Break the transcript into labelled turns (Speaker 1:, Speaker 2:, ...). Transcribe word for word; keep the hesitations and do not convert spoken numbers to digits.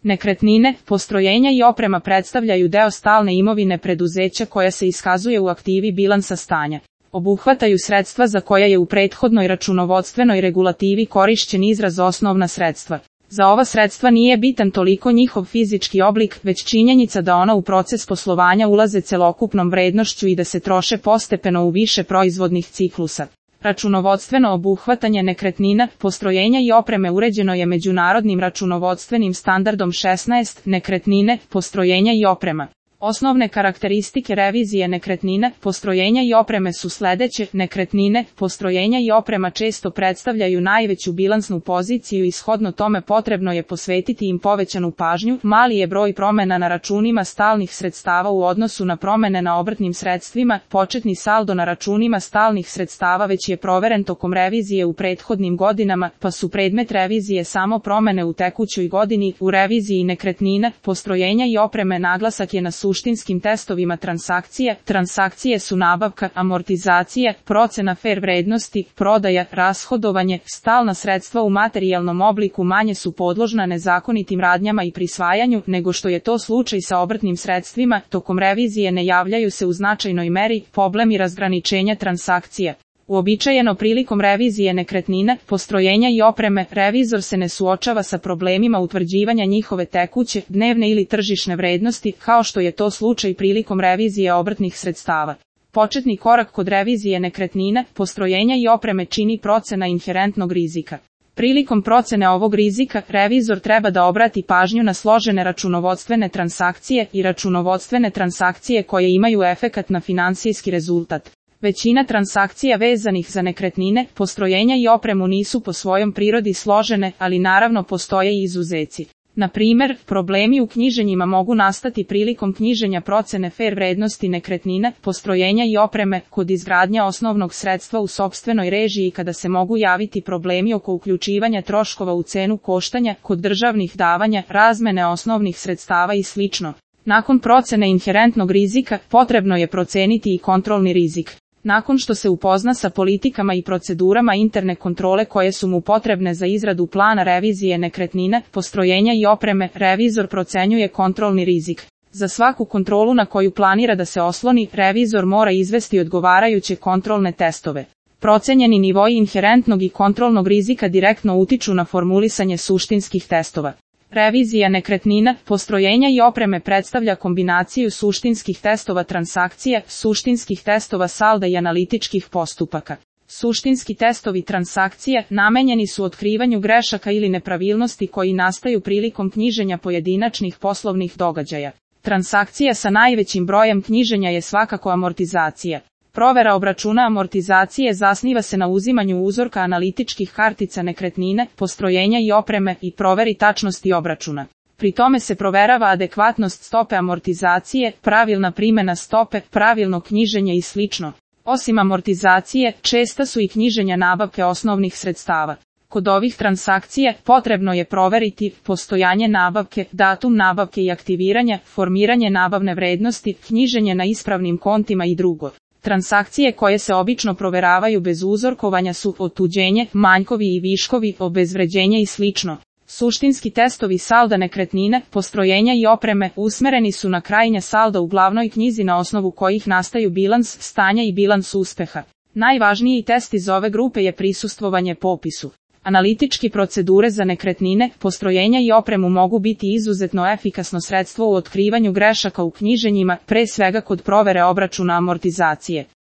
Speaker 1: Nekretnine, postrojenja i oprema predstavljaju deo stalne imovine preduzeća koja se iskazuje u aktivi bilansa stanja. Obuhvataju sredstva za koja je u prethodnoj računovodstvenoj regulativi korišćen izraz osnovna sredstva. Za ova sredstva nije bitan toliko njihov fizički oblik, već činjenica da ona u proces poslovanja ulaze celokupnom vrednošću i da se troše postepeno u više proizvodnih ciklusa. Računovodstveno obuhvatanje nekretnina, postrojenja i opreme uređeno je međunarodnim računovodstvenim standardom šesnaest, nekretnine, postrojenja i oprema. Osnovne karakteristike revizije nekretnina, postrojenja i opreme su sledeće: nekretnine, postrojenja i oprema često predstavljaju najveću bilansnu poziciju i shodno tome potrebno je posvetiti im povećanu pažnju. Mali je broj promena na računima stalnih sredstava u odnosu na promene na obrtnim sredstvima. Početni saldo na računima stalnih sredstava već je proveren tokom revizije u prethodnim godinama, pa su predmet revizije samo promene u tekućoj godini. U reviziji nekretnina, postrojenja i opreme naglasak je na suštinskim testovima transakcije. Transakcije su nabavka, amortizacije, procena fer vrednosti, prodaja, rashodovanje. Stalna sredstva u materijalnom obliku manje su podložna nezakonitim radnjama i prisvajanju, nego što je to slučaj sa obrtnim sredstvima. Tokom revizije ne javljaju se u značajnoj meri problemi razgraničenja transakcija. Uobičajeno prilikom revizije nekretnina, postrojenja i opreme, revizor se ne suočava sa problemima utvrđivanja njihove tekuće, dnevne ili tržišne vrednosti, kao što je to slučaj prilikom revizije obrtnih sredstava. Početni korak kod revizije nekretnina, postrojenja i opreme čini procena inherentnog rizika. Prilikom procene ovog rizika, revizor treba da obrati pažnju na složene računovodstvene transakcije i računovodstvene transakcije koje imaju efekat na finansijski rezultat. Većina transakcija vezanih za nekretnine, postrojenja i opremu nisu po svojom prirodi složene, ali naravno postoje i izuzeci. Na primjer, problemi u knjiženjima mogu nastati prilikom knjiženja procene fer vrednosti nekretnina, postrojenja i opreme, kod izgradnja osnovnog sredstva u sopstvenoj režiji kada se mogu javiti problemi oko uključivanja troškova u cenu koštanja, kod državnih davanja, razmene osnovnih sredstava i slično. Nakon procene inherentnog rizika, potrebno je proceniti i kontrolni rizik. Nakon što se upozna sa politikama i procedurama interne kontrole koje su mu potrebne za izradu plana revizije nekretnina, postrojenja i opreme, revizor procenjuje kontrolni rizik. Za svaku kontrolu na koju planira da se osloni, revizor mora izvesti odgovarajuće kontrolne testove. Procenjeni nivoi inherentnog i kontrolnog rizika direktno utiču na formulisanje suštinskih testova. Revizija nekretnina, postrojenja i opreme predstavlja kombinaciju suštinskih testova transakcija, suštinskih testova salda i analitičkih postupaka. Suštinski testovi transakcija namenjeni su otkrivanju grešaka ili nepravilnosti koji nastaju prilikom knjiženja pojedinačnih poslovnih događaja. Transakcija sa najvećim brojem knjiženja je svakako amortizacija. Provera obračuna amortizacije zasniva se na uzimanju uzorka analitičkih kartica nekretnine, postrojenja i opreme i proveri tačnosti obračuna. Pri tome se proverava adekvatnost stope amortizacije, pravilna primjena stope, pravilno knjiženje i slično. Osim amortizacije, česta su i knjiženja nabavke osnovnih sredstava. Kod ovih transakcija potrebno je proveriti postojanje nabavke, datum nabavke i aktiviranja, formiranje nabavne vrednosti, knjiženje na ispravnim kontima i drugo. Transakcije koje se obično proveravaju bez uzorkovanja su otuđenje, manjkovi i viškovi, obezvređenje i slično. Suštinski testovi salda nekretnina, postrojenja i opreme usmereni su na krajnja salda u glavnoj knjizi na osnovu kojih nastaju bilans stanja i bilans uspeha. Najvažniji test iz ove grupe je prisustvovanje popisu. Analitički procedure za nekretnine, postrojenja i opremu mogu biti izuzetno efikasno sredstvo u otkrivanju grešaka u knjiženjima, pre svega kod provere obračuna amortizacije.